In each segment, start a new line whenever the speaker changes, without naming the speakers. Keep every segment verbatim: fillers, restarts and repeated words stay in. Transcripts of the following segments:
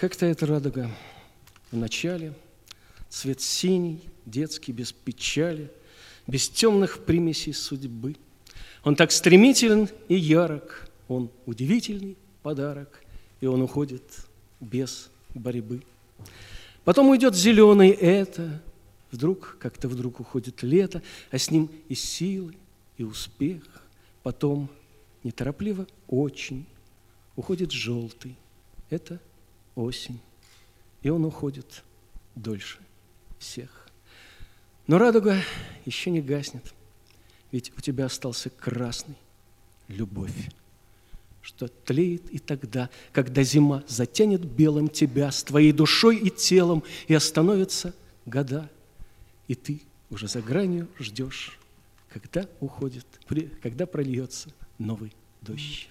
Как-то эта радуга в начале, цвет синий, детский, без печали, без темных примесей судьбы. Он так стремителен и ярок, он удивительный подарок, и он уходит без борьбы. Потом уйдет зеленый это, вдруг, как-то вдруг уходит лето, а с ним и силы, и успех. Потом неторопливо очень уходит желтый, это осень, и он уходит дольше всех. Но радуга еще не гаснет, ведь у тебя остался красный, любовь, что тлеет и тогда, когда зима затянет белым тебя с твоей душой и телом, и остановятся года, и ты уже за гранью ждешь, когда уходит, когда прольется новый дождь.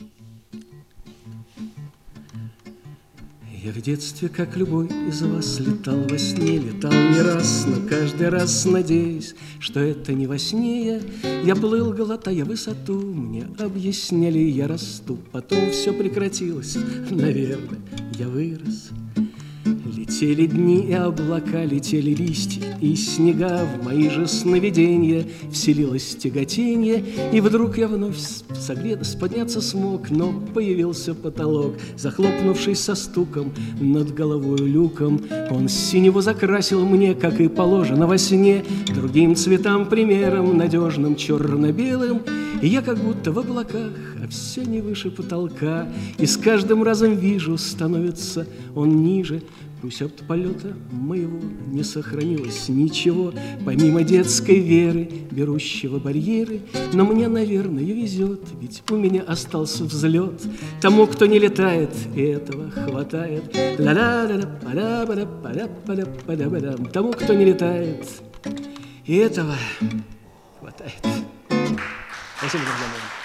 Я в детстве, как любой из вас, летал во сне, летал не раз, но каждый раз надеясь, что это не во сне я. Я плыл, глотая высоту, мне объясняли, я расту. Потом все прекратилось, наверное, я вырос. Летели дни и облака, летели листья и снега. В мои же сновидения вселилось тяготенье, и вдруг я вновь согрет, подняться смог, но появился потолок, захлопнувший со стуком над головой люком. Он синего закрасил мне, как и положено во сне, другим цветам примером, надежным черно-белым. И я как будто в облаках, а все не выше потолка, и с каждым разом вижу, становится он ниже. Пусть от полета моего не сохранилось ничего, помимо детской веры, берущего барьеры. Но мне, наверное, везет, ведь у меня остался взлет. Тому, кто не летает, и этого хватает. Тому, кто не летает, и этого хватает. Спасибо, друзья мои.